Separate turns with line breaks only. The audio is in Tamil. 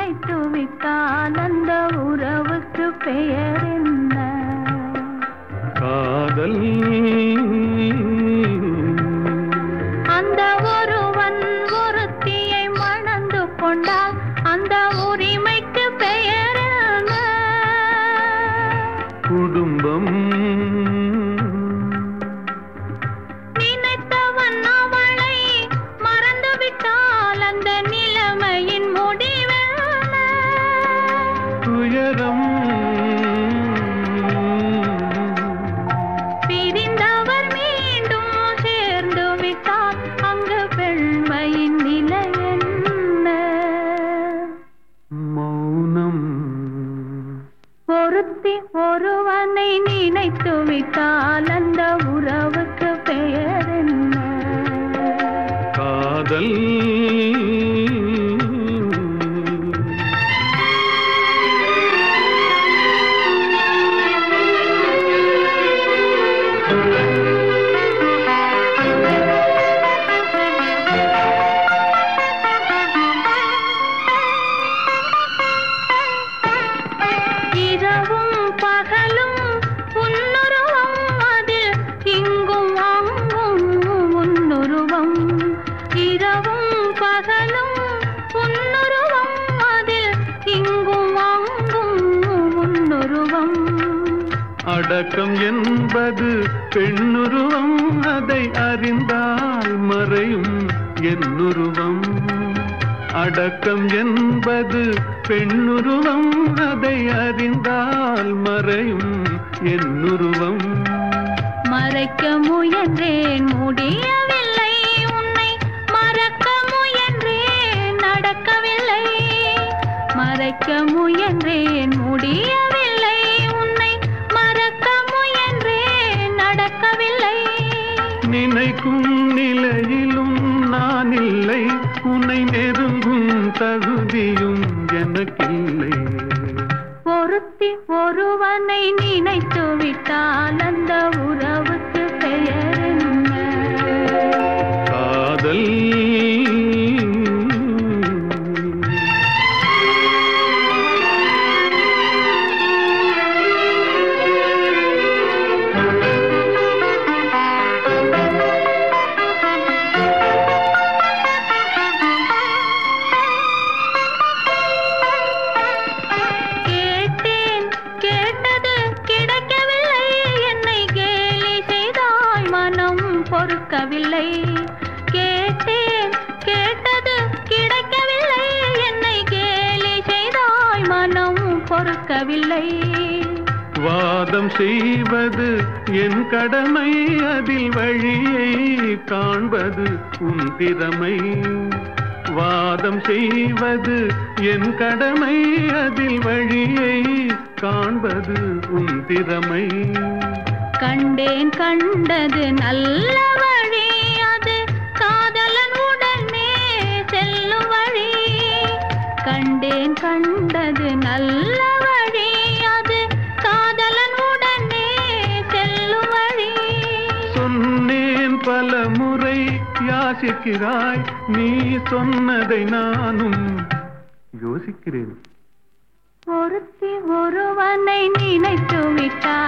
நினைத்து விட்டால் அந்த உறவுக்கு பெயர் என்ன?
காதல்.
அந்த ஒருவன் ஒருத்தியை மணந்து கொண்டால் அந்த உரிமைக்கு பெயர் என்ன?
குடும்பம்.
நினைத்தவன் அவளை மறந்து விட்டால் அந்த நிலைமையின் முடிவென்ன?
துயரம்.
பிரிந்தவர் மீண்டும் சேர்ந்து விட்டால் அங்கு பெண்மையின் நிலை என்ன?
மௌனம்.
ஒருத்தி ஒருவனை நினைத்து விட்டால் அந்த உறவுக்கு பெயர் என்ன?
காதல்.
இரவும் பகலும் உன்னுருவம் அதில் இங்கும் அங்கும் உன்னுருவம். இரவும் பகலும் உன்னுருவம் அதில் இங்கும் அங்கும் உன்னுருவம்.
அடக்கம் என்பது பெண்ணுருவம், அதை அறிந்தால் மறையும் என்னுருவம். அடக்கம் என்பது பெண்ணுருவம், அதை அறிந்தால் மறையும் என்னுருவம்.
மறைக்க முயன்றேன் முடியவில்லை, உன்னை மறக்க முயன்றேன் நடக்கவில்லை. மறைக்க முயன்றேன் முடியவில்லை, உன்னை மறக்க முயன்றேன் நடக்கவில்லை.
நினைக்கும் நிலையிலும் நான் இல்லை, உன்னை நெருங்கும் தகுதியும் எனக்கில்லை.
ஒருத்தி ஒருவனை நினைத்து விட்டால் அந்த உறவுக்கு பெயர் என்ன?
காதல்.
கேட்டேன் கேட்டது கிடைக்கவில்லை, என்னை கேலி செய்தாய் மனம் பொறுக்கவில்லை. கேட்டேன் கேட்டது கிடைக்கவில்லை, என்னை கேலி செய்தாய் மனம் பொறுக்கவில்லை.
வாதம் செய்வது என் கடமை, அதில் வழியை காண்பது உன் திறமை. வாதம் செய்வது என் கடமை, அதில் வழியை காண்பது உன் திறமை.
கண்டேன் கண்டது நல்ல வழி, அது காதலன் உடனே செல்லும் வழி. கண்டேன் கண்டது நல்ல வழி, அது காதலன் உடனே செல்லும் வழி.
சொன்னேன் பல முறை யாசிக்கிறாய், நீ சொன்னதை நானும் யோசிக்கிறேன்.
ஒருத்தி ஒருவனை நினைத்து விட்டால்